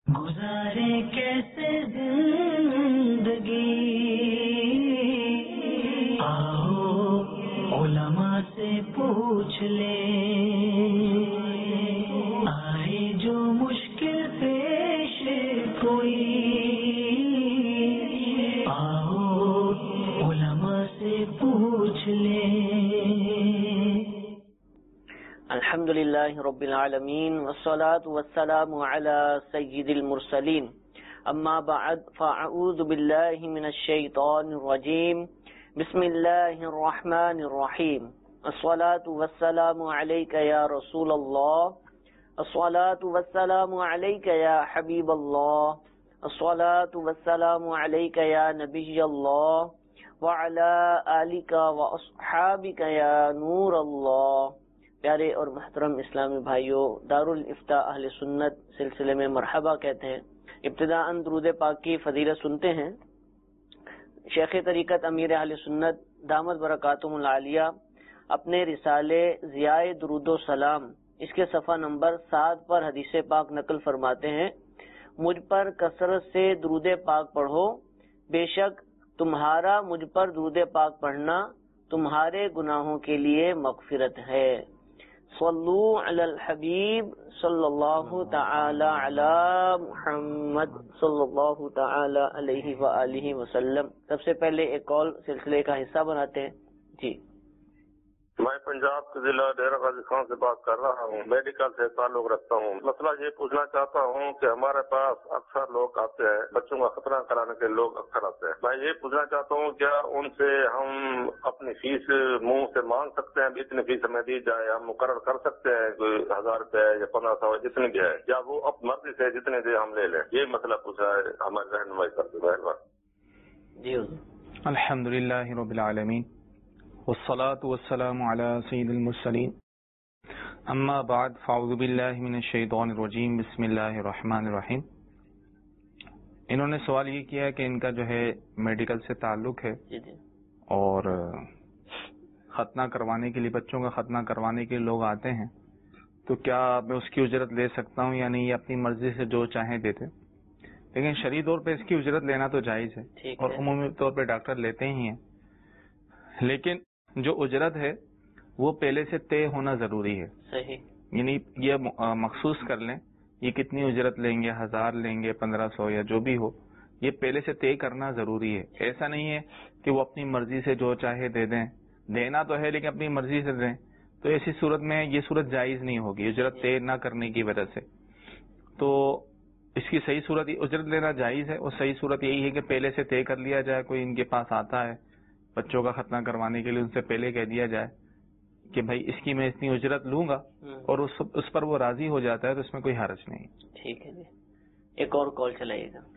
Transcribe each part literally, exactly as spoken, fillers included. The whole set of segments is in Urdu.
گزارے کیسے زندگی، آؤ علماء سے پوچھ لیں، آئے جو مشکل پیش کوئی، آؤ علماء سے پوچھ لیں۔ الحمد للہ رب العالمین والصلاة والسلام علی سید المرسلین، اما بعد فاعوذ باللہ من الشیطان الرجیم، بسم اللہ الرحمن الرحیم، الصلاة والسلام علیک یا رسول اللہ، الصلاة والسلام علیک یا حبیب اللہ، الصلاة والسلام علیک یا نبی اللہ، وعلی آلک واصحابک یا نور اللہ۔ پیارے اور محترم اسلامی بھائیوں، دارالفتاء اہل سنت سلسلے میں مرحبا کہتے ہیں۔ ابتداءً درود پاک کی فضیلت سنتے ہیں۔ شیخ طریقت امیر اہل سنت دامت برکاتہم العالیہ اپنے رسالے ضیاء درود و سلام اس کے صفحہ نمبر سات پر حدیث پاک نقل فرماتے ہیں، مجھ پر کثرت سے درود پاک پڑھو، بے شک تمہارا مجھ پر درود پاک پڑھنا تمہارے گناہوں کے لیے مغفرت ہے۔ صلو علی الحبیب صلی اللہ تعالی علی محمد صلی اللہ تعالی علیہ وآلہ وسلم۔ سب سے پہلے ایک کال سلسلے کا حصہ بناتے ہیں۔ جی، میں پنجاب کے ضلع ڈیرہ غازی خان سے بات کر رہا ہوں، میڈیکل سے تعلق رکھتا ہوں۔ مسئلہ یہ پوچھنا چاہتا ہوں کہ ہمارے پاس اکثر لوگ آتے ہیں، بچوں کا ختنہ کرانے کے لوگ اکثر آتے ہیں۔ میں یہ پوچھنا چاہتا ہوں کیا ان سے ہم اپنی فیس منہ سے مانگ سکتے ہیں، اتنی فیس ہمیں دی جائے، ہم مقرر کر سکتے ہیں کوئی ہزار روپے یا پندرہ سو جتنی بھی ہے، یا وہ اپنی مرضی سے جتنے دے ہم لے لیں؟ یہ مسئلہ پوچھا ہے، ہماری رہنمائی کر دیں مہربانی۔ جی، الحمدللہ رب العالمین والصلاة والسلام على سید المرسلین، اما بعد فاعوذ باللہ من الشیطان الرجیم، بسم اللہ الرحمن الرحیم۔ انہوں نے سوال یہ کیا کہ ان کا جو ہے میڈیکل سے تعلق ہے اور ختنہ کروانے کے لیے، بچوں کا ختنہ کروانے کے لیے لوگ آتے ہیں، تو کیا میں اس کی اجرت لے سکتا ہوں یا نہیں؟ یہ اپنی مرضی سے جو چاہیں دیتے، لیکن شرعی طور پہ اس کی اجرت لینا تو جائز ہے اور عمومی طور پہ ڈاکٹر لیتے ہی ہیں، لیکن جو اجرت ہے وہ پہلے سے طے ہونا ضروری ہے۔ صحیح، یعنی یہ مخصوص کر لیں یہ کتنی اجرت لیں گے، ہزار لیں گے، پندرہ سو یا جو بھی ہو، یہ پہلے سے طے کرنا ضروری ہے۔ ایسا نہیں ہے کہ وہ اپنی مرضی سے جو چاہے دے دیں، دینا تو ہے لیکن اپنی مرضی سے دیں، تو ایسی صورت میں یہ صورت جائز نہیں ہوگی اجرت طے نہ کرنے کی وجہ سے۔ تو اس کی صحیح صورت اجرت لینا جائز ہے، اور صحیح صورت یہی ہے کہ پہلے سے طے کر لیا جائے۔ کوئی ان کے پاس آتا ہے بچوں کا ختنہ کروانے کے لیے، ان سے پہلے کہہ دیا جائے کہ بھائی اس کی میں اتنی اجرت لوں گا، اور اس اس پر وہ راضی ہو جاتا ہے تو اس میں کوئی حرج نہیں۔ ٹھیک ہے جی، ایک اور کال چلائیے گا۔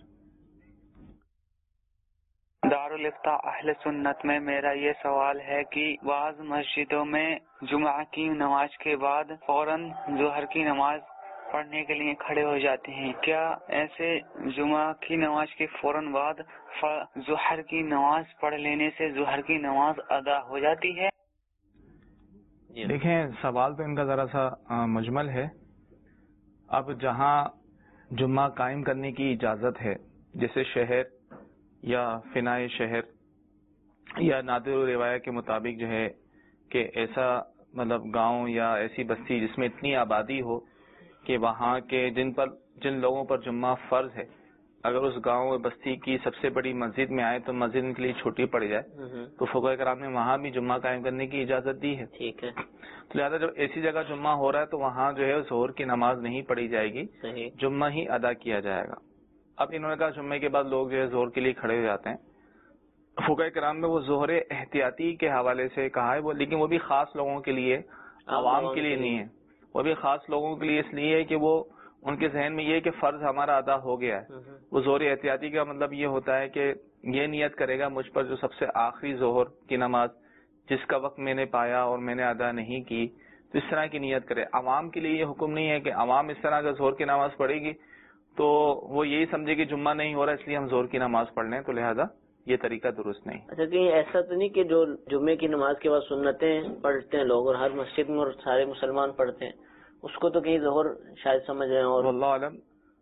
دارالفتاء اہل سنت میں میرا یہ سوال ہے کہ بعض مسجدوں میں جمعہ کی نماز کے بعد فوراً ظہر کی نماز پڑھنے کے لیے کھڑے ہو جاتے ہیں، کیا ایسے جمعہ کی نماز کے فوراً بعد ظہر کی نماز پڑھ لینے سے ظہر کی نماز ادا ہو جاتی ہے؟ دیکھیں، سوال تو ان کا ذرا سا مجمل ہے۔ اب جہاں جمعہ قائم کرنے کی اجازت ہے، جیسے شہر یا فنائے شہر یا نادر روایت کے مطابق جو ہے کہ ایسا مطلب گاؤں یا ایسی بستی جس میں اتنی آبادی ہو کہ وہاں کے جن پر جن لوگوں پر جمعہ فرض ہے، اگر اس گاؤں بستی کی سب سے بڑی مسجد میں آئے تو مسجد ان کے لیے چھوٹی پڑ جائے، تو فقہاء کرام نے وہاں بھی جمعہ قائم کرنے کی اجازت دی ہے۔ ٹھیک ہے، تو لہٰذا جب ایسی جگہ جمعہ ہو رہا ہے تو وہاں جو ہے ظہر کی نماز نہیں پڑھی جائے گی، جمعہ ہی ادا کیا جائے گا۔ اب انہوں نے کہا جمعے کے بعد لوگ جو ہے ظہر کے لیے کھڑے ہو جاتے ہیں، فقہاء کرام نے وہ ظہر احتیاطی کے حوالے سے کہا ہے، وہ لیکن وہ بھی خاص لوگوں کے لیے، عوام کے لیے نہیں ہے، وہ بھی خاص لوگوں کے لیے اس لیے ہے کہ وہ ان کے ذہن میں یہ ہے کہ فرض ہمارا ادا ہو گیا ہے۔ وہ ظہر احتیاطی کا مطلب یہ ہوتا ہے کہ یہ نیت کرے گا مجھ پر جو سب سے آخری ظہر کی نماز جس کا وقت میں نے پایا اور میں نے ادا نہیں کی، تو اس طرح کی نیت کرے۔ عوام کے لیے یہ حکم نہیں ہے کہ عوام اس طرح کا ظہر کی نماز پڑھے گی تو وہ یہی سمجھے کہ جمعہ نہیں ہو رہا اس لیے ہم ظہر کی نماز پڑھ لیں، تو لہذا یہ طریقہ درست نہیں۔ اچھا، کہیں ایسا تو نہیں کہ جو جمعے کی نماز کے بعد سنتیں پڑھتے ہیں لوگ اور ہر مسجد میں اور سارے مسلمان پڑھتے ہیں، اس کو تو کہیں ظہر شاید سمجھ رہے ہیں؟ اور واللہ عالم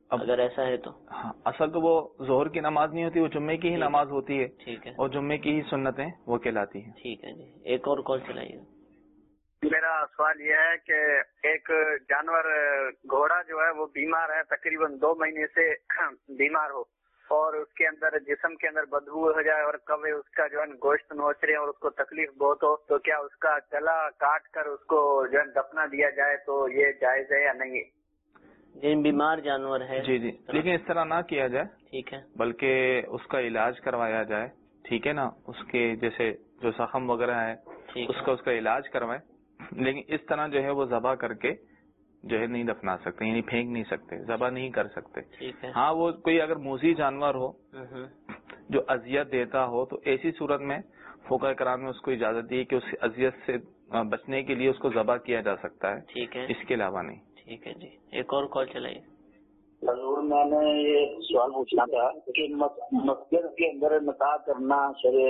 اگر ایسا ہے تو ہاں اصل تو وہ ظہر کی نماز نہیں ہوتی، وہ جمعے کی ہی نماز ہوتی ہے، ٹھیک ہے، اور جمعے کی ہی سنتیں وہ کہلاتی ہیں. ٹھیک ہے جی. ایک اور کال چلائیے. میرا سوال یہ ہے کہ ایک جانور گھوڑا جو ہے وہ بیمار ہے، تقریباً دو مہینے سے بیمار ہو، اور اس کے اندر جسم کے اندر بدبو ہو جائے، اور کب اس کا جو ہے گوشت نوچ رہے اور اس کو تکلیف بہت ہو، تو کیا اس کا گلا کاٹ کر اس کو جو ہے دفنا دیا جائے تو یہ جائز ہے یا نہیں؟ جن بیمار جانور ہے جی جی، لیکن اس طرح نہ کیا جائے، ٹھیک ہے، بلکہ اس کا علاج کروایا جائے. ٹھیک ہے نا، اس کے جیسے جو زخم وغیرہ ہے اس کا اس کا علاج کروائے، لیکن اس طرح جو ہے وہ ذبح کر کے جو ہے نہیں دفنا سکتے، یعنی پھینک نہیں سکتے، ذبح نہیں کر سکتے. ٹھیک ہے. ہاں وہ کوئی اگر موذی جانور ہو جو اذیت دیتا ہو تو ایسی صورت میں فقہاء کرام نے اس کو اجازت دی کہ اس اذیت سے بچنے کے لیے اس کو ذبح کیا جا سکتا ہے، ٹھیک ہے، اس کے علاوہ نہیں. ٹھیک ہے جی. ایک اور کال چلائیے. حضور میں نے یہ سوال پوچھنا تھا کہ مسجد کے اندر نکاح کرنا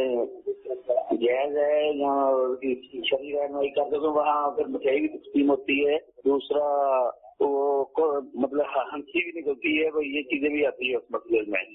شرع جائز ہے یا شرعی رہنمائی کر دے تو وہاں اگر مٹھائی بھی تقسیم ہوتی ہے، دوسرا وہ مطلب ہنسی بھی نکلتی ہے، وہ یہ چیزیں بھی آتی ہے اس مسجد میں.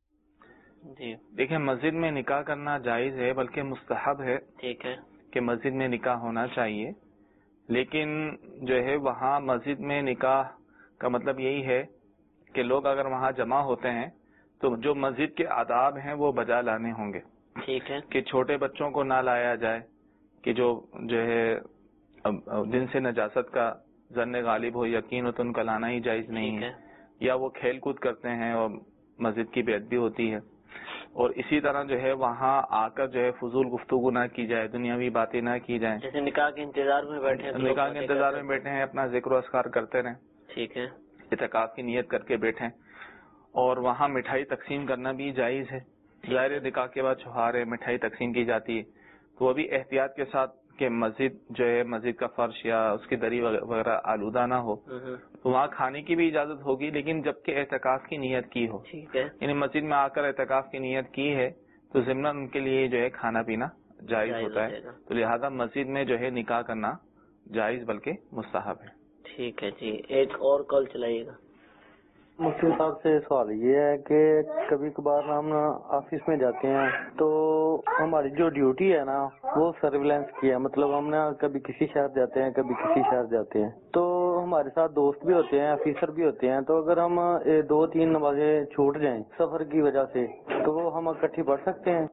جی دیکھیں مسجد میں نکاح کرنا جائز ہے، بلکہ مستحب ہے، ٹھیک ہے، کہ مسجد میں نکاح ہونا چاہیے. لیکن جو ہے وہاں مسجد میں نکاح کا مطلب یہی ہے کہ لوگ اگر وہاں جمع ہوتے ہیں تو جو مسجد کے آداب ہیں وہ بجا لانے ہوں گے. ٹھیک ہے، کہ چھوٹے بچوں کو نہ لایا جائے، کہ جو جو ہے جن سے نجاست کا ظن غالب ہو، یقین ہو، تو ان کا لانا ہی جائز نہیں ہے. یا وہ کھیل کود کرتے ہیں اور مسجد کی بے ادبی ہوتی ہے. اور اسی طرح جو ہے وہاں آ کر جو ہے فضول گفتگو نہ کی جائے، دنیاوی باتیں نہ کی جائیں. جیسے نکاح کے انتظار میں بیٹھے ہیں، نکاح کے انتظار میں بیٹھے ہیں، اپنا ذکر و اذکار کرتے رہیں، ٹھیک ہے، اعتکاف کی نیت کر کے بیٹھیں. اور وہاں مٹھائی تقسیم کرنا بھی جائز ہے. ظاہر نکاح کے بعد چھہار ہے، مٹھائی تقسیم کی جاتی ہے، تو وہ بھی احتیاط کے ساتھ کہ مسجد جو ہے مسجد کا فرش یا اس کی دری وغیرہ آلودہ نہ ہو. تو وہاں کھانے کی بھی اجازت ہوگی، لیکن جبکہ اعتکاف کی نیت کی ہو، ٹھیک ہے، یعنی مسجد میں آ کر اعتکاف کی نیت کی ہے تو ضمن ان کے لیے جو ہے کھانا پینا جائز ہوتا ہے. تو لہذا مسجد میں جو ہے نکاح کرنا جائز بلکہ مستحب ہے. ٹھیک ہے جی. ایک اور کال چلائیے گا. مفتی صاحب سے سوال یہ ہے کہ کبھی کبھار ہم آفس میں جاتے ہیں تو ہماری جو ڈیوٹی ہے نا وہ سرویلنس کی ہے، مطلب ہم نا کبھی کسی شہر جاتے ہیں کبھی کسی شہر جاتے ہیں، تو ہمارے ساتھ دوست بھی ہوتے ہیں، آفیسر بھی ہوتے ہیں، تو اگر ہم دو تین نمازیں چھوٹ جائیں سفر کی وجہ سے تو وہ ہم اکٹھی پڑھ سکتے ہیں؟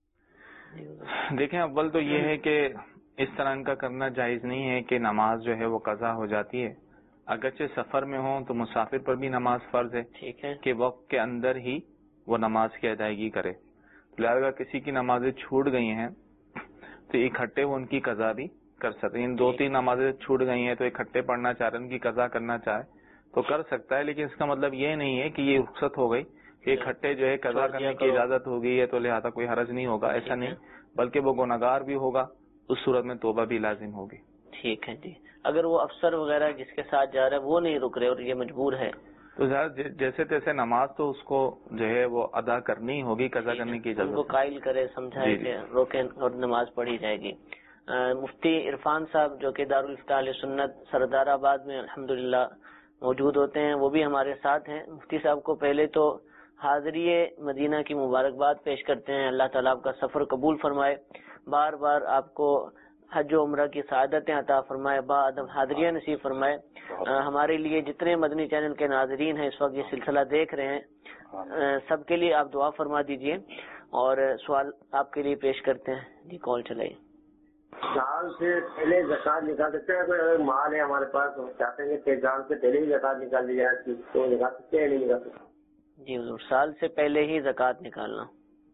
دیکھیں اول تو یہ ہے کہ اس طرح ان کا کرنا جائز نہیں ہے کہ نماز جو ہے وہ قضا ہو جاتی ہے. اگرچہ سفر میں ہوں تو مسافر پر بھی نماز فرض ہے، ٹھیک ہے، کہ وقت کے اندر ہی وہ نماز کی ادائیگی کرے. لہذا کسی کی نمازیں چھوٹ گئی ہیں تو اکٹھے وہ ان کی قضا بھی کر سکتے ہیں. دو تین نمازیں چھوٹ گئی ہیں تو اکٹھے پڑھنا چاہ رہے ہیں، ان کی قضا کرنا چاہے تو کر سکتا ہے. لیکن اس کا مطلب یہ نہیں ہے کہ یہ رخصت ہو گئی کہ اکٹھے جو ہے قضا کرنے کی اجازت ہو گئی ہے تو لہذا کوئی حرج نہیں ہوگا، ایسا نہیں، بلکہ وہ گناہگار بھی ہوگا، اس صورت میں توبہ بھی لازم ہوگی. ٹھیک ہے جی. اگر وہ افسر وغیرہ جس کے ساتھ جا رہا ہے وہ نہیں رک رہے اور یہ مجبور ہے تو جیسے تیسے نماز تو اس کو جو ہے وہ ادا کرنی ہوگی، قضا کرنے کی اجازت ان کو قائل کرے، سمجھائے کہ روکیں اور نماز پڑھی جائے گی. مفتی عرفان صاحب جو کہ دارالفتاح اہل سنت سردار آباد میں الحمدللہ موجود ہوتے ہیں، وہ بھی ہمارے ساتھ ہیں. مفتی صاحب کو پہلے تو حاضری مدینہ کی مبارکباد پیش کرتے ہیں. اللہ تعالیٰ آپ کا سفر قبول فرمائے، بار بار آپ کو حج و عمرہ کی سعادتیں عطا فرمائے، با ادب حاضریاں نصیب فرمائے. ہمارے لیے جتنے مدنی چینل کے ناظرین ہیں اس وقت یہ سلسلہ دیکھ رہے ہیں، سب کے لیے آپ دعا فرما دیجئے. اور سوال آپ کے لیے پیش کرتے ہیں. جی کال چلائیے. سال سے پہلے زکات نکال سکتے ہیں؟ کوئی اگر مال ہے ہمارے پاس ہم چاہتے ہیں کہ جان سے پہلے ہی زکات نکال دی جائے تو نکال سکتے ہیں نہیں نکال سکتے؟ جی حضور، سال سے پہلے ہی زکات نکالنا.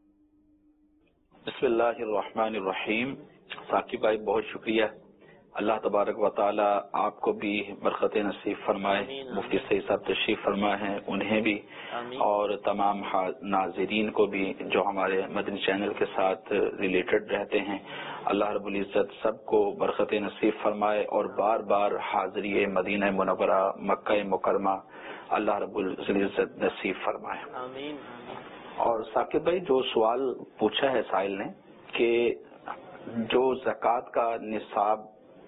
بسم اللہ الرحمن الرحیم. ثاقب بھائی بہت شکریہ، اللہ تبارک و تعالی آپ کو بھی برکت نصیب فرمائے. مفتی سعید صاحب تشریف فرمائے ہیں، انہیں بھی اور تمام ناظرین کو بھی جو ہمارے مدنی چینل کے ساتھ ریلیٹڈ رہتے ہیں. اللہ رب العزت سب کو برکت نصیب فرمائے اور بار بار حاضری مدینہ منورہ مکہ مکرمہ اللہ رب العزت نصیب فرمائے. آمین. اور ثاقب بھائی جو سوال پوچھا ہے سائل نے کہ جو زکوٰۃ کا نصاب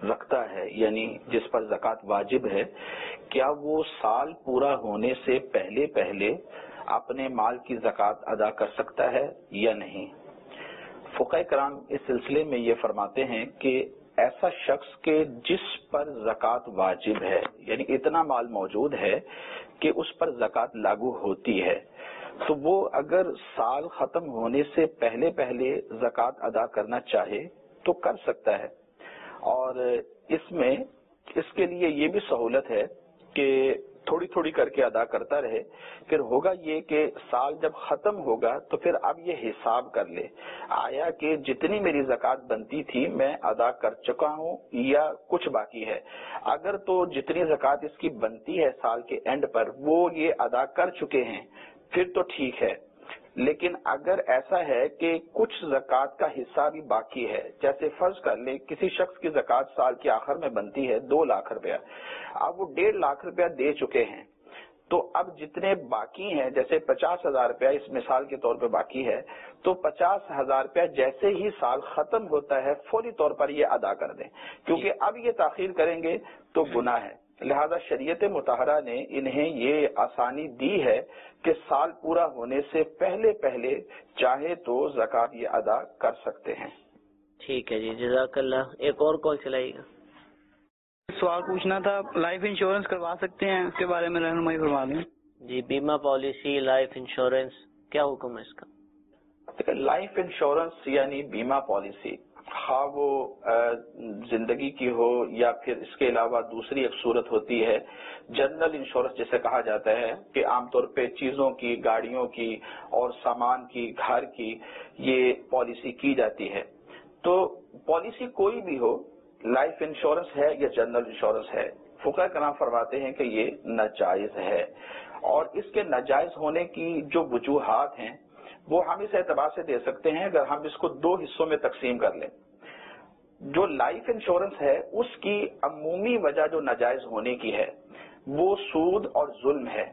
رکھتا ہے یعنی جس پر زکوٰۃ واجب ہے، کیا وہ سال پورا ہونے سے پہلے پہلے اپنے مال کی زکوٰۃ ادا کر سکتا ہے یا نہیں؟ فقہاء کرام اس سلسلے میں یہ فرماتے ہیں کہ ایسا شخص کے جس پر زکوٰۃ واجب ہے یعنی اتنا مال موجود ہے کہ اس پر زکوٰۃ لاگو ہوتی ہے، تو وہ اگر سال ختم ہونے سے پہلے پہلے زکوٰۃ ادا کرنا چاہے تو کر سکتا ہے، اور اس میں اس کے لیے یہ بھی سہولت ہے کہ تھوڑی تھوڑی کر کے ادا کرتا رہے. پھر ہوگا یہ کہ سال جب ختم ہوگا تو پھر اب یہ حساب کر لے آیا کہ جتنی میری زکوٰۃ بنتی تھی میں ادا کر چکا ہوں یا کچھ باقی ہے. اگر تو جتنی زکوٰۃ اس کی بنتی ہے سال کے اینڈ پر وہ یہ ادا کر چکے ہیں پھر تو ٹھیک ہے، لیکن اگر ایسا ہے کہ کچھ زکوٰۃ کا حصہ بھی باقی ہے، جیسے فرض کر لیں کسی شخص کی زکوٰۃ سال کے آخر میں بنتی ہے دو لاکھ روپیہ، اب وہ ڈیڑھ لاکھ روپیہ دے چکے ہیں، تو اب جتنے باقی ہیں جیسے پچاس ہزار روپیہ اس مثال کے طور پہ باقی ہے، تو پچاس ہزار روپیہ جیسے ہی سال ختم ہوتا ہے فوری طور پر یہ ادا کر دیں، کیونکہ اب یہ تاخیر کریں گے تو گناہ ہے. لہذا شریعت مطہرہ نے انہیں یہ آسانی دی ہے کہ سال پورا ہونے سے پہلے پہلے چاہے تو زکوٰۃ یہ ادا کر سکتے ہیں. ٹھیک ہے جی، جزاک اللہ. ایک اور کال چلائیے گا. سوال پوچھنا تھا، لائف انشورنس کروا سکتے ہیں اس کے بارے میں رہنمائی فرما دیں. جی، بیمہ پالیسی، لائف انشورنس، کیا حکم ہے اس کا؟ لائف انشورنس یعنی بیمہ پالیسی، خواہ وہ زندگی کی ہو یا پھر اس کے علاوہ دوسری ایک صورت ہوتی ہے جنرل انشورنس جسے کہا جاتا ہے کہ عام طور پہ چیزوں کی، گاڑیوں کی اور سامان کی، گھر کی یہ پالیسی کی جاتی ہے. تو پالیسی کوئی بھی ہو، لائف انشورنس ہے یا جنرل انشورنس ہے، فقہاء کرام فرماتے ہیں کہ یہ ناجائز ہے، اور اس کے ناجائز ہونے کی جو وجوہات ہیں وہ ہم اس اعتبار سے دے سکتے ہیں اگر ہم اس کو دو حصوں میں تقسیم کر لیں. جو لائف انشورنس ہے اس کی عمومی وجہ جو ناجائز ہونے کی ہے وہ سود اور ظلم ہے،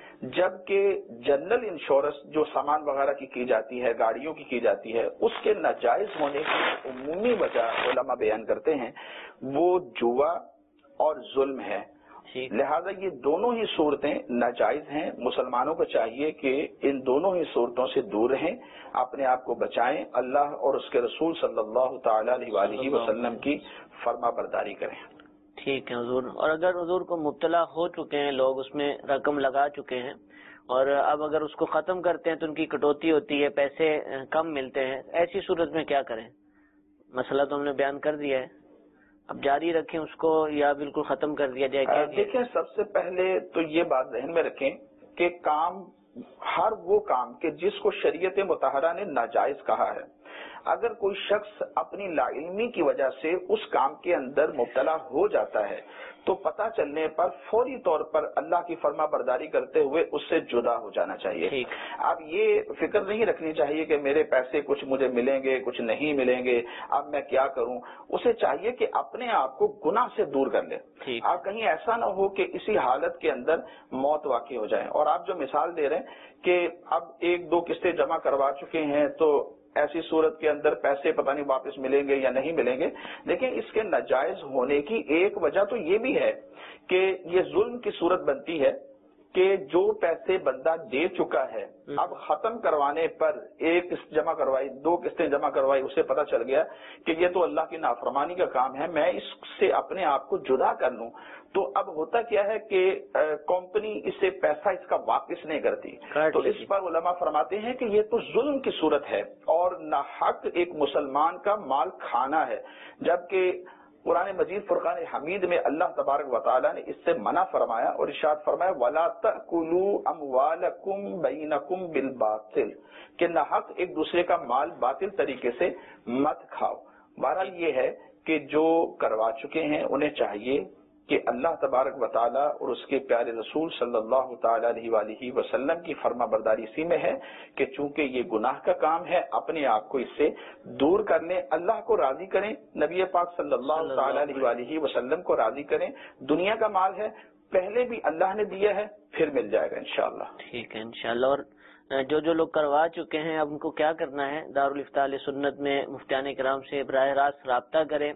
جبکہ جنرل انشورنس جو سامان وغیرہ کی کی جاتی ہے، گاڑیوں کی کی جاتی ہے، اس کے ناجائز ہونے کی عمومی وجہ علماء بیان کرتے ہیں وہ جوا اور ظلم ہے. لہذا یہ دونوں ہی صورتیں ناجائز ہیں. مسلمانوں کو چاہیے کہ ان دونوں ہی صورتوں سے دور رہیں، اپنے آپ کو بچائیں، اللہ اور اس کے رسول صلی اللہ تعالی علیہ وآلہ وسلم کی فرما برداری کریں. ٹھیک ہے حضور. اور اگر حضور کو مبتلا ہو چکے ہیں لوگ، اس میں رقم لگا چکے ہیں، اور اب اگر اس کو ختم کرتے ہیں تو ان کی کٹوتی ہوتی ہے، پیسے کم ملتے ہیں، ایسی صورت میں کیا کریں؟ مسئلہ تو ہم نے بیان کر دیا ہے، اب جاری رکھیں اس کو یا بالکل ختم کر دیا جائے؟ دیکھیں، سب سے پہلے تو یہ بات ذہن میں رکھیں کہ کام، ہر وہ کام کہ جس کو شریعت مطہرہ نے ناجائز کہا ہے، اگر کوئی شخص اپنی لا علمی کی وجہ سے اس کام کے اندر مبتلا ہو جاتا ہے تو پتہ چلنے پر فوری طور پر اللہ کی فرما برداری کرتے ہوئے اس سے جدا ہو جانا چاہیے. اب یہ فکر نہیں رکھنی چاہیے کہ میرے پیسے کچھ مجھے ملیں گے کچھ نہیں ملیں گے، اب میں کیا کروں. اسے چاہیے کہ اپنے آپ کو گناہ سے دور کر لے. اب کہیں ایسا نہ ہو کہ اسی حالت کے اندر موت واقع ہو جائے. اور آپ جو مثال دے رہے ہیں کہ اب ایک دو قسطیں جمع کروا چکے ہیں تو ایسی صورت کے اندر پیسے پتہ نہیں واپس ملیں گے یا نہیں ملیں گے، لیکن اس کے ناجائز ہونے کی ایک وجہ تو یہ بھی ہے کہ یہ ظلم کی صورت بنتی ہے کہ جو پیسے بندہ دے چکا ہے اب ختم کروانے پر ایک قسط جمع کروائی، دو قسطیں جمع کروائی، اسے پتہ چل گیا کہ یہ تو اللہ کی نافرمانی کا کام ہے، میں اس سے اپنے آپ کو جدا کر لوں. تو اب ہوتا کیا ہے کہ کمپنی اس سے پیسہ اس کا واپس نہیں کرتی. تو اس پر علماء فرماتے ہیں کہ یہ تو ظلم کی صورت ہے اور ناحق ایک مسلمان کا مال کھانا ہے، جبکہ قرآن مجید فرقان حمید میں اللہ تبارک و تعالیٰ نے اس سے منع فرمایا اور ارشاد فرمایا وَلَا تَأْكُلُوا أَمْوَالَكُمْ بَيْنَكُمْ بِالْبَاطِلِ، کہ ناحق ایک دوسرے کا مال باطل طریقے سے مت کھاؤ. بہرحال یہ ہے کہ جو کروا چکے ہیں انہیں چاہیے کہ اللہ تبارک و تعالیٰ اور اس کے پیارے رسول صلی اللہ تعالی علیہ وآلہ وسلم کی فرما برداری اسی میں ہے کہ چونکہ یہ گناہ کا کام ہے اپنے آپ کو اس سے دور کر لیں، اللہ کو راضی کریں، نبی پاک صلی اللہ تعالی علیہ وآلہ وسلم کو راضی کریں. دنیا کا مال ہے، پہلے بھی اللہ نے دیا ہے، پھر مل جائے گا انشاءاللہ. ٹھیک ہے انشاءاللہ. اور جو جو لوگ کروا چکے ہیں اب ان کو کیا کرنا ہے؟ دارالفتاء سنت میں مفتیان کرام سے براہ راست رابطہ کریں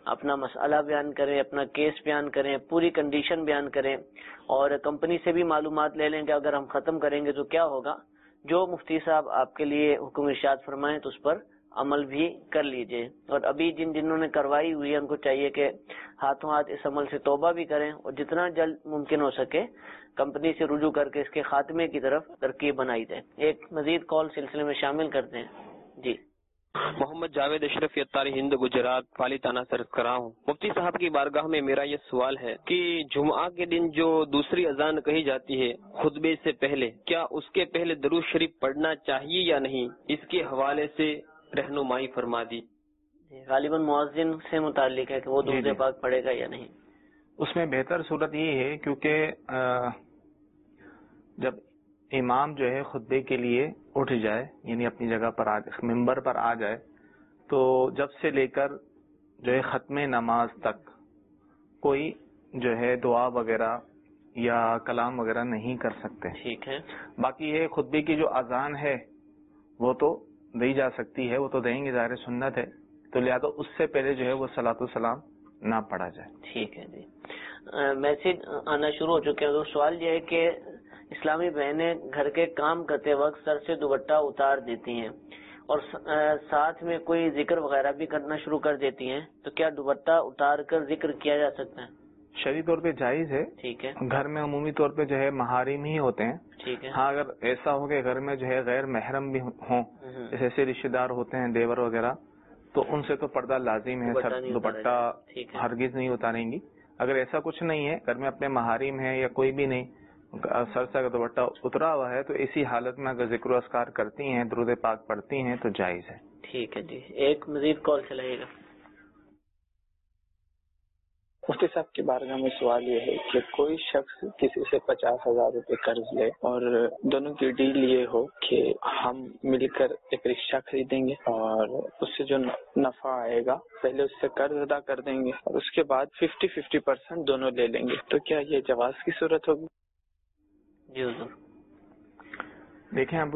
اپنا مسئلہ بیان کریں, اپنا کیس بیان کریں, پوری کنڈیشن بیان کریں, اور کمپنی سے بھی معلومات لے لیں کہ اگر ہم ختم کریں گے تو کیا ہوگا. جو مفتی صاحب آپ کے لیے حکم ارشاد فرمائیں تو اس پر عمل بھی کر لیجئے. اور ابھی جن جنہوں نے کروائی ہوئی ہے ان کو چاہیے کہ ہاتھوں ہاتھ اس عمل سے توبہ بھی کریں, اور جتنا جلد ممکن ہو سکے کمپنی سے رجوع کر کے اس کے خاتمے کی طرف ترکیب بنائی جائے. ایک مزید کال سلسلے میں شامل کرتے ہیں. جی, محمد جاوید اشرف یتاری ہند گجرات پالی تانا سے عرض کر رہا ہوں. مفتی صاحب کی بارگاہ میں میرا یہ سوال ہے کہ جمعہ کے دن جو دوسری اذان کہی جاتی ہے خطبے سے پہلے, کیا اس کے پہلے درود شریف پڑھنا چاہیے یا نہیں؟ اس کے حوالے سے رہنمائی فرما دی. غالباً مؤذن سے متعلق ہے کہ وہ درود پاک پڑھے گا یا نہیں. اس میں بہتر صورت یہ ہے کیونکہ جب امام جو ہے خطبے کے لیے اٹھ جائے, یعنی اپنی جگہ پر آ ممبر پر آ جائے, تو جب سے لے کر جو ہے ختم نماز تک کوئی جو ہے دعا وغیرہ یا کلام وغیرہ نہیں کر سکتے. ٹھیک ہے. باقی یہ خطبے کی جو اذان ہے وہ تو دی جا سکتی ہے, وہ تو دیں گے, ظاہر سنت ہے, تو لہٰذا اس سے پہلے جو ہے وہ صلاۃ السلام نہ پڑھا جائے. ٹھیک ہے جی. میسج آنا شروع ہو چکے ہیں. تو سوال یہ ہے کہ اسلامی بہنیں گھر کے کام کرتے وقت سر سے دوپٹہ اتار دیتی ہیں اور ساتھ میں کوئی ذکر وغیرہ بھی کرنا شروع کر دیتی ہیں, تو کیا دوپٹہ اتار کر ذکر کیا جا سکتا ہے؟ شرعی طور پہ جائز ہے. ٹھیک ہے. گھر میں عمومی طور پہ جو ہے محارم ہی ہوتے ہیں. ٹھیک ہے. ہاں, اگر ایسا ہو کہ گھر میں جو ہے غیر محرم بھی ہوں, ایسے رشتے دار ہوتے ہیں دیور وغیرہ, تو ان سے تو پردہ لازم ہے, سر دوپٹہ ہرگز نہیں اتاریں گی. اگر ایسا کچھ نہیں ہے, گھر میں اپنے محارم ہے یا کوئی بھی نہیں, سر سے دوپٹہ اترا ہوا ہے, تو اسی حالت میں اگر ذکر و اذکار کرتی ہیں, درود پاک پڑھتی ہیں, تو جائز ہے. ٹھیک ہے جی. ایک مزید کال چلائے گا. مفتی صاحب کی بارگاہ میں سوال یہ ہے کہ کوئی شخص کسی سے پچاس ہزار روپے قرض لے اور دونوں کی ڈیل یہ ہو کہ ہم مل کر ایک رکشہ خریدیں گے اور اس سے جو نفع آئے گا پہلے اس سے قرض ادا کر دیں گے اور اس کے بعد ففٹی ففٹی پرسینٹ دونوں لے لیں گے, تو کیا یہ جواز کی صورت ہوگی؟ جی حضور. دیکھیں, اب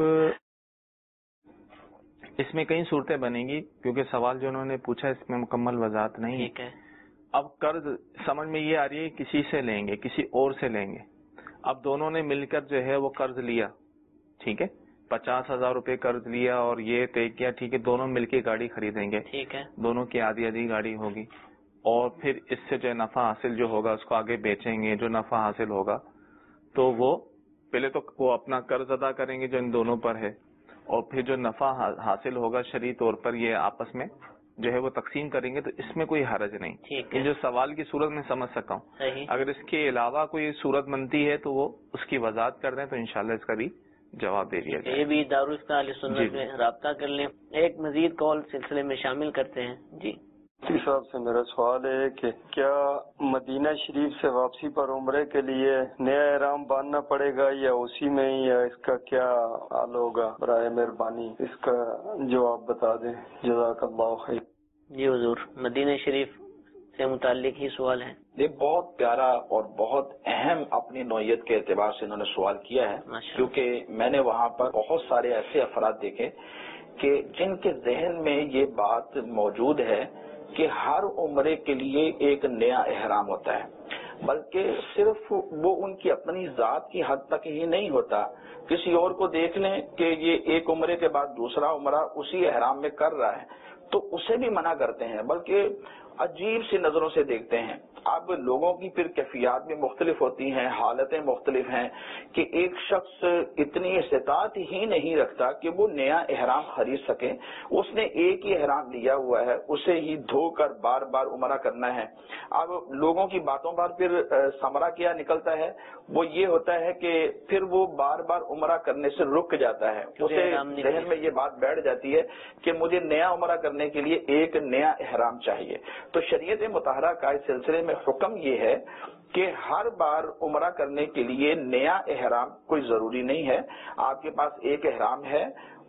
اس میں کئی صورتیں بنیں گی کیونکہ سوال جو انہوں نے پوچھا اس میں مکمل وضاحت نہیں. ٹھیک ہے. اب قرض سمجھ میں یہ آ رہی ہے کسی سے لیں گے, کسی اور سے لیں گے. اب دونوں نے مل کر جو ہے وہ قرض لیا, ٹھیک ہے, پچاس ہزار روپے قرض لیا اور یہ طے کیا ٹھیک ہے دونوں مل کے گاڑی خریدیں گے. ٹھیک ہے. دونوں کی آدھی آدھی گاڑی ہوگی اور پھر اس سے جو نفع حاصل جو ہوگا اس کو آگے بیچیں گے. جو نفع حاصل ہوگا تو وہ پہلے تو وہ اپنا قرض ادا کریں گے جو ان دونوں پر ہے, اور پھر جو نفع حاصل ہوگا شرعی طور پر یہ آپس میں جو ہے وہ تقسیم کریں گے. تو اس میں کوئی حرج نہیں. ٹھیک ہے. جو سوال کی صورت میں سمجھ سکتا ہوں. صحیح. اگر اس کے علاوہ کوئی صورت بنتی ہے تو وہ اس کی وضاحت کر دیں تو انشاءاللہ اس کا بھی جواب دے دیا جائے. یہ بھی دارالفتہ اہل سنت جی. میں رابطہ کر لیں. ایک مزید کال سلسلے میں شامل کرتے ہیں. جی مفتی صاحب سے میرا سوال ہے کہ کیا مدینہ شریف سے واپسی پر عمرے کے لیے نیا احرام باندھنا پڑے گا یا اسی میں ہی, یا اس کا کیا حال ہوگا؟ برائے مہربانی اس کا جواب بتا دیں. جزاک اللہ خیر. جی حضور, مدینہ شریف سے متعلق ہی سوال ہے. یہ بہت پیارا اور بہت اہم اپنی نوعیت کے اعتبار سے انہوں نے سوال کیا ہے, کیونکہ میں نے وہاں پر بہت سارے ایسے افراد دیکھے کہ جن کے ذہن میں یہ بات موجود ہے کہ ہر عمرے کے لیے ایک نیا احرام ہوتا ہے, بلکہ صرف وہ ان کی اپنی ذات کی حد تک ہی نہیں ہوتا. کسی اور کو دیکھ لیں کہ یہ ایک عمرے کے بعد دوسرا عمرہ اسی احرام میں کر رہا ہے تو اسے بھی منع کرتے ہیں, بلکہ عجیب سی نظروں سے دیکھتے ہیں. اب لوگوں کی پھر کیفیات بھی مختلف ہوتی ہیں, حالتیں مختلف ہیں کہ ایک شخص اتنی استطاعت ہی نہیں رکھتا کہ وہ نیا احرام خرید سکے. اس نے ایک ہی احرام لیا ہوا ہے, اسے ہی دھو کر بار بار عمرہ کرنا ہے. اب لوگوں کی باتوں پر پھر ثمرہ کیا نکلتا ہے, وہ یہ ہوتا ہے کہ پھر وہ بار بار عمرہ کرنے سے رک جاتا ہے. اسے ذہن میں یہ بات بیٹھ جاتی ہے کہ مجھے نیا عمرہ کرنے کے لیے ایک نیا احرام چاہیے. تو شریعت مطہرہ کا اس سلسلے میں حکم یہ ہے کہ ہر بار عمرہ کرنے کے لیے نیا احرام کوئی ضروری نہیں ہے. آپ کے پاس ایک احرام ہے,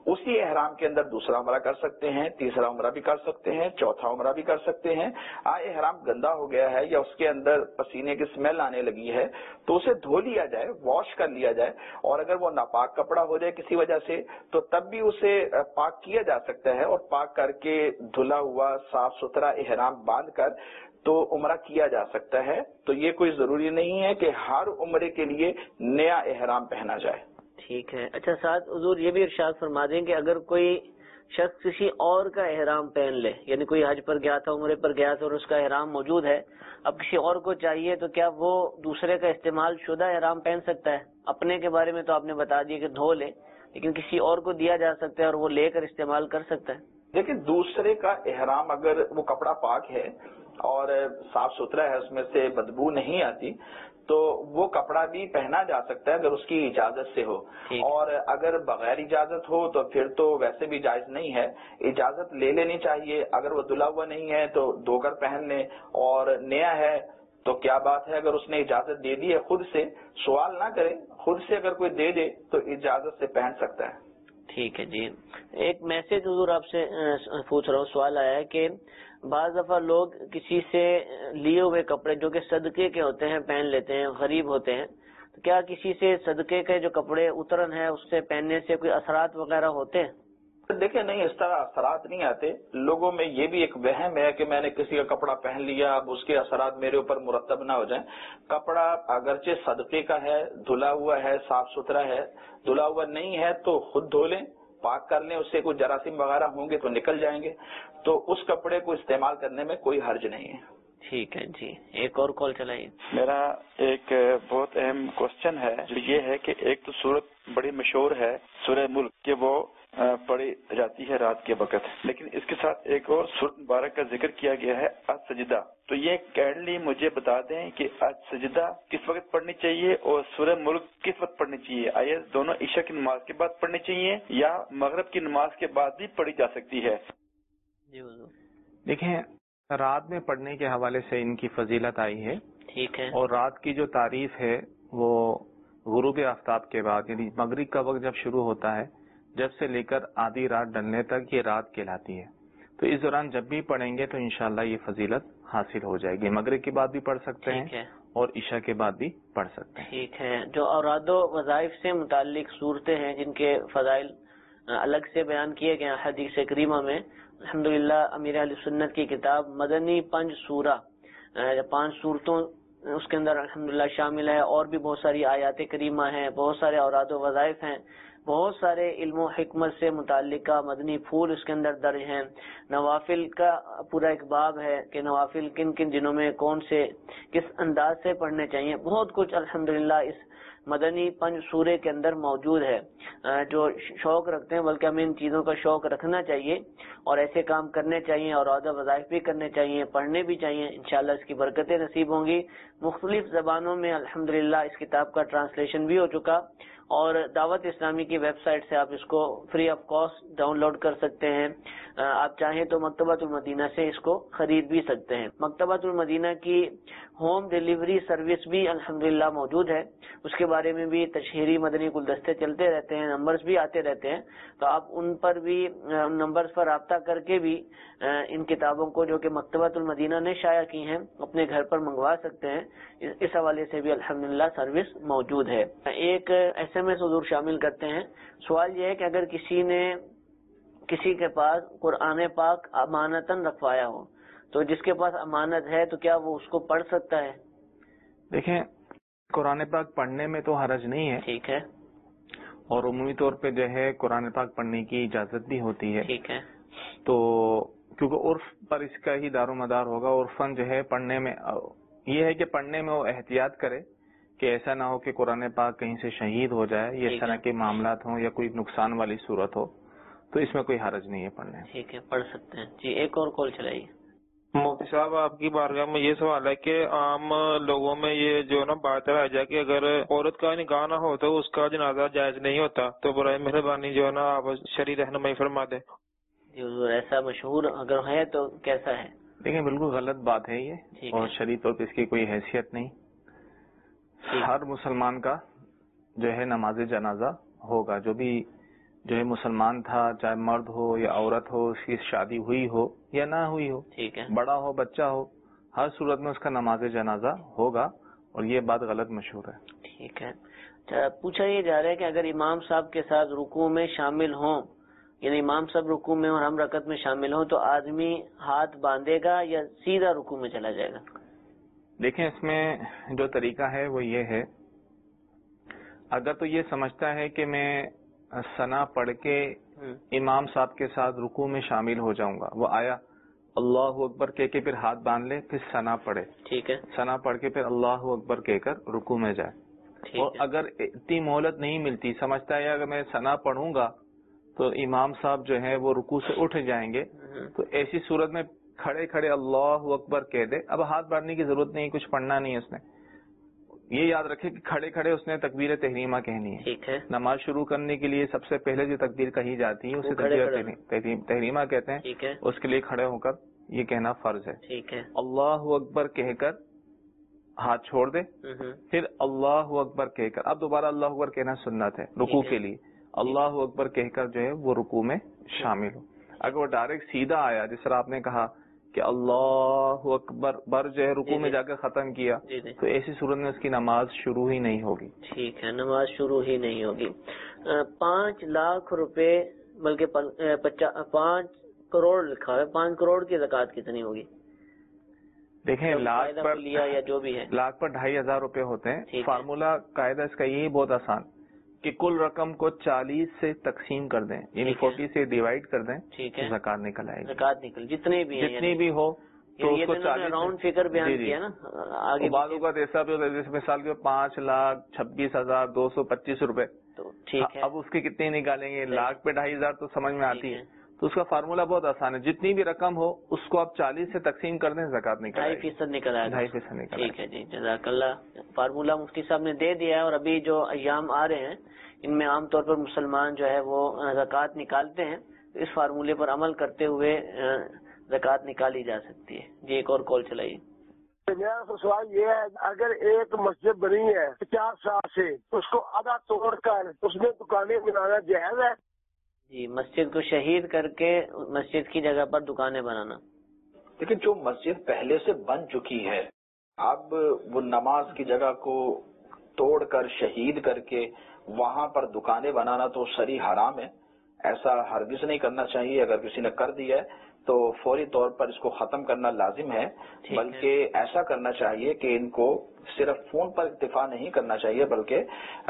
اسی احرام کے اندر دوسرا عمرہ کر سکتے ہیں، تیسرا عمرہ بھی کر سکتے ہیں، چوتھا عمرہ بھی کر سکتے ہیں۔ آئے احرام گندا ہو گیا ہے یا اس کے اندر پسینے کی اسمیل آنے لگی ہے تو اسے دھو لیا جائے، واش کر لیا جائے، اور اگر وہ ناپاک کپڑا ہو جائے کسی وجہ سے تو تب بھی اسے پاک کیا جا سکتا ہے، اور پاک کر کے دھلا ہوا صاف ستھرا احرام باندھ کر تو عمرہ کیا جا سکتا ہے۔ تو یہ کوئی ضروری نہیں ہے کہ ہر عمرے کے لیے نیا احرام پہنا جائے۔ ٹھیک ہے۔ اچھا ساتھ حضور یہ بھی ارشاد فرما دیں کہ اگر کوئی شخص کسی اور کا احرام پہن لے، یعنی کوئی حج پر گیا تھا، عمرے پر گیا تھا اور اس کا احرام موجود ہے، اب کسی اور کو چاہیے تو کیا وہ دوسرے کا استعمال شدہ احرام پہن سکتا ہے؟ اپنے کے بارے میں تو آپ نے بتا دیا کہ دھو لے، لیکن کسی اور کو دیا جا سکتا ہے اور وہ لے کر استعمال کر سکتا ہے؟ دیکھیں دوسرے کا احرام اگر وہ کپڑا پاک ہے اور صاف ستھرا ہے، اس میں سے بدبو نہیں آتی، تو وہ کپڑا بھی پہنا جا سکتا ہے اگر اس کی اجازت سے ہو، اور اگر بغیر اجازت ہو تو پھر تو ویسے بھی جائز نہیں ہے، اجازت لے لینی چاہیے۔ اگر وہ دھلا ہوا نہیں ہے تو دھو کر پہن لیں، اور نیا ہے تو کیا بات ہے، اگر اس نے اجازت دے دی ہے خود سے، سوال نہ کرے، خود سے اگر کوئی دے دے تو اجازت سے پہن سکتا ہے۔ ٹھیک ہے جی۔ ایک میسج حضور آپ سے پوچھ رہا ہوں، سوال آیا ہے کہ بعض دفعہ لوگ کسی سے لیے ہوئے کپڑے جو کہ صدقے کے ہوتے ہیں پہن لیتے ہیں، غریب ہوتے ہیں، تو کیا کسی سے صدقے کے جو کپڑے اترن ہے اس سے پہننے سے کوئی اثرات وغیرہ ہوتے ہیں؟ دیکھیں نہیں، اس طرح اثرات نہیں آتے۔ لوگوں میں یہ بھی ایک وہم ہے کہ میں نے کسی کا کپڑا پہن لیا، اب اس کے اثرات میرے اوپر مرتب نہ ہو جائیں۔ کپڑا اگرچہ صدقے کا ہے، دھلا ہوا ہے، صاف ستھرا ہے، دھلا ہوا نہیں ہے تو خود دھو لیں، پاک کر لیں، اس سے کوئی جراثیم وغیرہ ہوں گے تو نکل جائیں گے، تو اس کپڑے کو استعمال کرنے میں کوئی حرج نہیں ہے۔ ٹھیک ہے جی، ایک اور کال چلائیے۔ میرا ایک بہت اہم کوشچن ہے جو یہ ہے کہ ایک تو سورت بڑی مشہور ہے سورہ ملک کہ وہ پڑھی جاتی ہے رات کے وقت، لیکن اس کے ساتھ ایک اور سورت مبارک کا ذکر کیا گیا ہے السجدہ، تو یہ کائنڈلی مجھے بتا دیں کہ السجدہ کس وقت پڑھنی چاہیے اور سورہ ملک کس وقت پڑھنی چاہیے؟ آیا دونوں عشاء کی نماز کے بعد پڑھنی چاہیے یا مغرب کی نماز کے بعد بھی پڑھی جا سکتی ہے؟ دیکھیں رات میں پڑھنے کے حوالے سے ان کی فضیلت آئی ہے، ٹھیک ہے، اور رات کی جو تعریف ہے وہ غروب آفتاب کے بعد یعنی مغرب کا وقت جب شروع ہوتا ہے، جب سے لے کر آدھی رات ڈلنے تک یہ رات کہلاتی ہے، تو اس دوران جب بھی پڑھیں گے تو انشاءاللہ یہ فضیلت حاصل ہو جائے گی۔ مغرب کے بعد بھی پڑھ سکتے ہیں اور عشاء کے بعد بھی پڑھ سکتے ہیں۔ ٹھیک ہے۔ جو اوراد و وظائف سے متعلق صورتیں ہیں جن کے فضائل الگ سے بیان کیے گئے حدیث کریمہ میں، الحمدللہ امیر اہل سنت کی کتاب مدنی پنج سورہ، پانچ صورتوں اس کے اندر الحمدللہ شامل ہے، اور بھی بہت ساری آیات کریمہ ہیں، بہت سارے اوراد و وظائف ہیں، بہت سارے علم و حکمت سے متعلقہ مدنی پھول اس کے اندر درج ہیں۔ نوافل کا پورا ایک باب ہے کہ نوافل کن کن دنوں میں کون سے کس انداز سے پڑھنے چاہیے، بہت کچھ الحمدللہ اس مدنی پنج سورے کے اندر موجود ہے۔ جو شوق رکھتے ہیں بلکہ ہمیں ان چیزوں کا شوق رکھنا چاہیے اور ایسے کام کرنے چاہیے، اور عہدہ وظائف بھی کرنے چاہیے، پڑھنے بھی چاہیے، انشاءاللہ اس کی برکتیں نصیب ہوں گی۔ مختلف زبانوں میں الحمدللہ اس کتاب کا ٹرانسلیشن بھی ہو چکا، اور دعوت اسلامی کی ویب سائٹ سے آپ اس کو free of cost download کر سکتے ہیں۔ آپ چاہیں تو مکتبۃ المدینہ سے اس کو خرید بھی سکتے ہیں۔ مکتبۃ المدینہ کی ہوم ڈیلیوری سروس بھی الحمدللہ موجود ہے، اس کے بارے میں بھی تشہیری مدنی گلدستے چلتے رہتے ہیں، نمبرز بھی آتے رہتے ہیں، تو آپ ان پر بھی ان نمبرز پر رابطہ کر کے بھی ان کتابوں کو جو کہ مکتبۃ المدینہ نے شائع کی ہیں اپنے گھر پر منگوا سکتے ہیں۔ اس حوالے سے بھی الحمدللہ سروس موجود ہے۔ ایک ایس ایم ایس حضور شامل کرتے ہیں، سوال یہ ہے کہ اگر کسی نے کسی کے پاس قرآن پاک امانتاً رکھوایا ہو تو جس کے پاس امانت ہے تو کیا وہ اس کو پڑھ سکتا ہے؟ دیکھیں قرآن پاک پڑھنے میں تو حرج نہیں ہے، ٹھیک ہے، اور عمومی طور پہ جو ہے قرآن پاک پڑھنے کی اجازت بھی ہوتی ہے، ٹھیک ہے، تو کیونکہ عرف پر اس کا ہی دار و مدار ہوگا، عرفاً جو ہے پڑھنے میں یہ ہے کہ پڑھنے میں وہ احتیاط کرے کہ ایسا نہ ہو کہ قرآن پاک کہیں سے شہید ہو جائے یا اس طرح کے معاملات ہوں یا کوئی نقصان والی صورت ہو، تو اس میں کوئی حرج نہیں ہے پڑھنے۔ ٹھیک ہے، پڑھ سکتے ہیں جی۔ ایک اور کال چلائیے۔ مفتی صاحب آپ کی بارگاہ میں یہ سوال ہے کہ عام لوگوں میں یہ جو نا بات رہ جائے کہ اگر عورت کا نکاح نہ ہو تو اس کا جنازہ جائز نہیں ہوتا، تو برائے مہربانی جو ہے نا آپ شرعی رہنمائی فرما دیں۔ جی حضور، ایسا مشہور اگر ہے تو کیسا ہے؟ دیکھیں بالکل غلط بات ہے یہ، اور شرعی طور پہ اس کی کوئی حیثیت نہیں۔ ہر مسلمان کا جو ہے نماز جنازہ ہوگا، جو بھی جو ہے مسلمان تھا، چاہے مرد ہو یا عورت ہو، اس کی شادی ہوئی ہو یا نہ ہوئی ہو، ٹھیک ہے، بڑا ہو بچہ ہو، ہر صورت میں اس کا نماز جنازہ ہوگا، اور یہ بات غلط مشہور ہے. ٹھیک ہے. پوچھا یہ جا رہا ہے کہ اگر امام صاحب کے ساتھ رکوع میں شامل ہوں، یعنی امام صاحب رکوع میں اور ہم رکعت میں شامل ہوں، تو آدمی ہاتھ باندھے گا یا سیدھا رکوع میں چلا جائے گا؟ دیکھیں اس میں جو طریقہ ہے وہ یہ ہے، اگر تو یہ سمجھتا ہے کہ میں ثنا پڑھ کے امام صاحب کے ساتھ رکوع میں شامل ہو جاؤں گا، وہ آیا اللہ اکبر کہہ کے پھر ہاتھ باندھ لے، پھر ثنا پڑھے، ٹھیک ہے، ثنا پڑھ کے پھر اللہ اکبر کہہ کر رکوع میں جائے. اور اگر اتنی مہلت نہیں ملتی، سمجھتا ہے اگر میں ثنا پڑھوں گا تو امام صاحب جو ہے وہ رکوع سے اٹھ جائیں گے، تو ایسی صورت میں کھڑے کھڑے اللہ اکبر کہہ دے. اب ہاتھ باندھنے کی ضرورت نہیں، کچھ پڑھنا نہیں ہے اس نے. یہ یاد رکھے کہ کھڑے کھڑے اس نے تکبیر تحریمہ کہنی ہے. ٹھیک ہے، نماز شروع کرنے کے لیے سب سے پہلے جو تکبیر کہی جاتی ہے اسے تکبیر تحریمہ کہتے ہیں. ٹھیک ہے، اس کے لیے کھڑے ہو کر یہ کہنا فرض ہے. ٹھیک ہے، اللہ اکبر کہہ کر ہاتھ چھوڑ دے، پھر اللہ اکبر کہہ کر، اب دوبارہ اللہ اکبر کہنا سنت ہے رکوع کے لیے. اللہ اکبر کہہ کر جو ہے وہ رکوع میں شامل ہو. اگر وہ ڈائریکٹ سیدھا آیا جس طرح آپ نے کہا کہ اللہ اکبر بر جو ہے رکوع میں جا کر ختم کیا، تو ایسی صورت میں اس کی نماز شروع ہی نہیں ہوگی. ٹھیک ہے، نماز شروع ہی نہیں ہوگی. پانچ لاکھ روپے بلکہ پانچ کروڑ لکھا ہے، پانچ کروڑ کی زکوٰۃ کتنی ہوگی؟ دیکھیں لاکھ پر لیا یا جو بھی ہے، لاکھ پر ڈھائی ہزار روپے ہوتے ہیں. فارمولا قاعدہ اس کا یہی بہت آسان کہ کل رقم کو چالیس سے تقسیم کر دیں، یعنی فورٹی سے ڈیوائڈ کر دیں، زکوٰۃ نکل آئے گی. زکوٰۃ نکل جتنے بھی جتنی بھی ہو تو اس کو چالیس راؤنڈ فگر بیان کیا نا. آگے بعض اوقات ایسا بھی ہوتا ہے جیسے مثال کے پانچ لاکھ چھبیس ہزار دو سو پچیس روپے، تو ٹھیک ہے، اب اس کے کتنے نکالیں گے؟ لاکھ پہ ڈھائی ہزار تو سمجھ میں آتی ہے. تو اس کا فارمولا بہت آسان ہے، جتنی بھی رقم ہو اس کو آپ چالیس سے تقسیم کر دیں، زکوٰۃ نکل ڈھائی فیصد نکل آئے گا. ڈھائی فیصد نکل. ٹھیک ہے جی، جزاک اللہ. فارمولا مفتی صاحب نے دے دیا ہے، اور ابھی جو ایام آ رہے ہیں ان میں عام طور پر مسلمان جو ہے وہ زکوٰۃ نکالتے ہیں. اس فارمولے پر عمل کرتے ہوئے زکوٰۃ نکالی جا سکتی ہے. جی ایک اور کال چلائیے. میرا سوال یہ ہے، اگر ایک مسجد بنی ہے پچاس سال سے، اس کو آدھا توڑ کر اس میں دکانیں بنانا جائز ہے؟ جی، مسجد کو شہید کر کے مسجد کی جگہ پر دکانیں بنانا. لیکن جو مسجد پہلے سے بن چکی ہے، اب وہ نماز کی جگہ کو توڑ کر شہید کر کے وہاں پر دکانیں بنانا تو شرعی حرام ہے. ایسا ہرگز نہیں کرنا چاہیے. اگر کسی نے کر دیا ہے تو فوری طور پر اس کو ختم کرنا لازم ہے. بلکہ ایسا کرنا چاہیے کہ ان کو صرف فون پر اکتفا نہیں کرنا چاہیے، بلکہ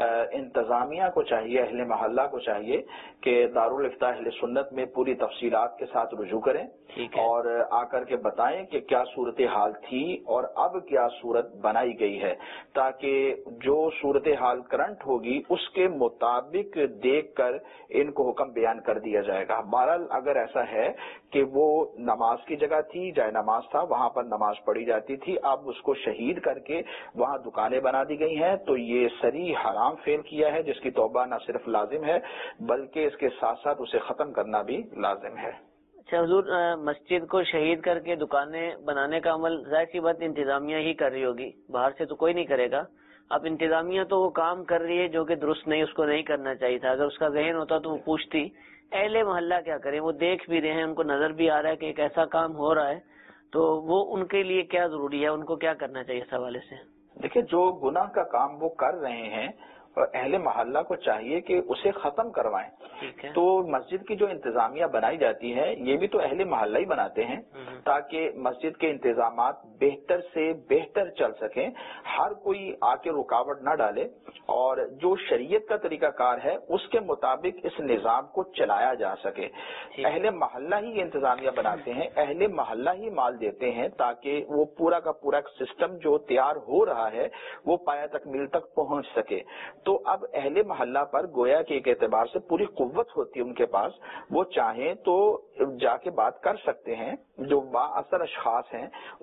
انتظامیہ کو چاہیے، اہل محلہ کو چاہیے کہ دارالفتاء اہل سنت میں پوری تفصیلات کے ساتھ رجوع کریں اور آ کر کے بتائیں کہ کیا صورتحال تھی اور اب کیا صورت بنائی گئی ہے، تاکہ جو صورتحال کرنٹ ہوگی اس کے مطابق دیکھ کر ان کو حکم بیان کر دیا جائے گا. بہرحال اگر ایسا ہے کہ وہ نماز کی جگہ تھی، جائے نماز تھا، وہاں پر نماز پڑھی جاتی تھی، اب اس کو شہید کر کے وہاں دکانیں بنا دی گئی ہیں، تو یہ صریح حرام فعل کیا ہے، جس کی توبہ نہ صرف لازم ہے بلکہ اس کے ساتھ ساتھ اسے ختم کرنا بھی لازم ہے. اچھا حضور، مسجد کو شہید کر کے دکانیں بنانے کا عمل ظاہر سی بات انتظامیہ ہی کر رہی ہوگی، باہر سے تو کوئی نہیں کرے گا. اب انتظامیہ تو وہ کام کر رہی ہے جو کہ درست نہیں، اس کو نہیں کرنا چاہیے تھا. اگر اس کا ذہن ہوتا تو وہ پوچھتی. اہل محلہ کیا کریں؟ وہ دیکھ بھی رہے ہیں، ان کو نظر بھی آ رہا ہے کہ ایک ایسا کام ہو رہا ہے، تو وہ ان کے لیے کیا ضروری ہے؟ ان کو کیا کرنا چاہیے اس حوالے سے؟ دیکھیں، جو گناہ کا کام وہ کر رہے ہیں اور اہل محلہ کو چاہیے کہ اسے ختم کروائیں. تو مسجد کی جو انتظامیہ بنائی جاتی ہے یہ بھی تو اہل محلہ ہی بناتے ہیں تاکہ مسجد کے انتظامات بہتر سے بہتر چل سکیں، ہر کوئی آ کے رکاوٹ نہ ڈالے اور جو شریعت کا طریقہ کار ہے اس کے مطابق اس نظام کو چلایا جا سکے. اہل محلہ ہی انتظامیہ بناتے ہیں، اہل محلہ ہی مال دیتے ہیں تاکہ وہ پورا کا پورا سسٹم جو تیار ہو رہا ہے وہ پایا تکمیل تک پہنچ سکے. تو اب اہل محلہ پر گویا کہ ایک اعتبار سے پوری قوت ہوتی ہے ان کے پاس، وہ چاہیں تو جا کے بات کر سکتے ہیں. جو با اثر اشخاص ہیں ان کو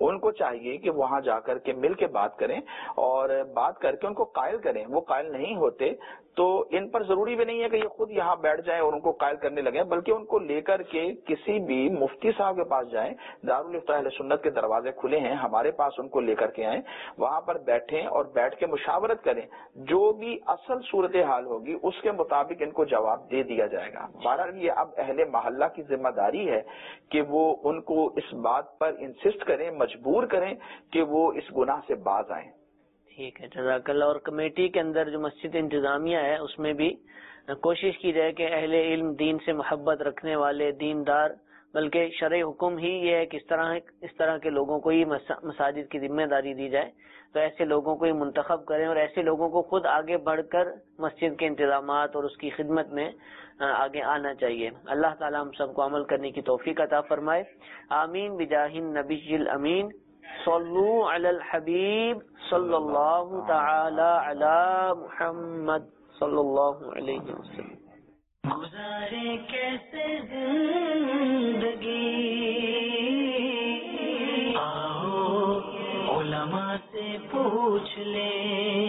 چاہیے کہ وہاں جا کر کے مل کے بات کریں اور بات کر کے ان کو قائل کریں. وہ قائل نہیں ہوتے تو ان پر ضروری بھی نہیں ہے کہ یہ خود یہاں بیٹھ جائیں اور ان کو قائل کرنے لگیں, بلکہ ان کو لے کر کے کسی بھی مفتی صاحب کے پاس جائیں. دارالافتاء اہل سنت کے دروازے کھلے ہیں, ہمارے پاس ان کو لے کر کے آئیں, وہاں پر بیٹھیں اور بیٹھ کے مشاورت کریں. جو بھی اصل صورتحال ہوگی اس کے مطابق ان کو جواب دے دیا جائے گا. بہرحال یہ اب اہل محلہ کی ذمہ داری ہے کہ وہ ان کو اس بات پر انسسٹ کریں, مجبور کریں کہ وہ اس گناہ سے باز آئیں. ٹھیک ہے, جزاک اللہ. اور کمیٹی کے اندر جو مسجد انتظامیہ ہے اس میں بھی کوشش کی جائے کہ اہل علم, دین سے محبت رکھنے والے, دیندار, بلکہ شرع حکم ہی یہ ہے کہ اس طرح اس طرح کے لوگوں کو ہی مساجد کی ذمہ داری دی جائے. تو ایسے لوگوں کو ہی منتخب کریں اور ایسے لوگوں کو خود آگے بڑھ کر مسجد کے انتظامات اور اس کی خدمت میں آگے آنا چاہیے. اللہ تعالی ہم سب کو عمل کرنے کی توفیق عطا فرمائے. آمین بجاہ النبی الامین. صلو علی الحبیب صلی اللہ تعالی علی محمد صلی اللہ علیہ وسلم. گزارے کیسے زندگی, آؤ علماء سے پوچھ لیں.